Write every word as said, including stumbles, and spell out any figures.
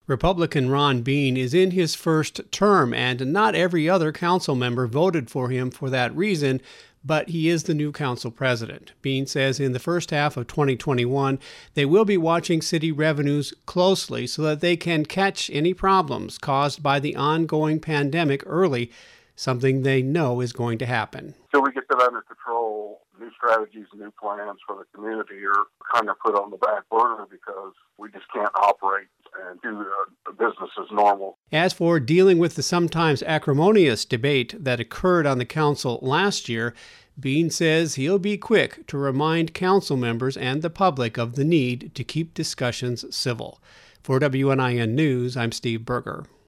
Republican Ron Bean is in his first term, and not every other council member voted for him for that reason, but he is the new council president. Bean says in the first half of twenty twenty-one, they will be watching city revenues closely so that they can catch any problems caused by the ongoing pandemic early, something they know is going to happen. So we get that under control. New strategies, new plans for the community are kind of put on the back burner because we just can't operate and do the business as normal. As for dealing with the sometimes acrimonious debate that occurred on the council last year, Bean says he'll be quick to remind council members and the public of the need to keep discussions civil. For W N I N News, I'm Steve Berger.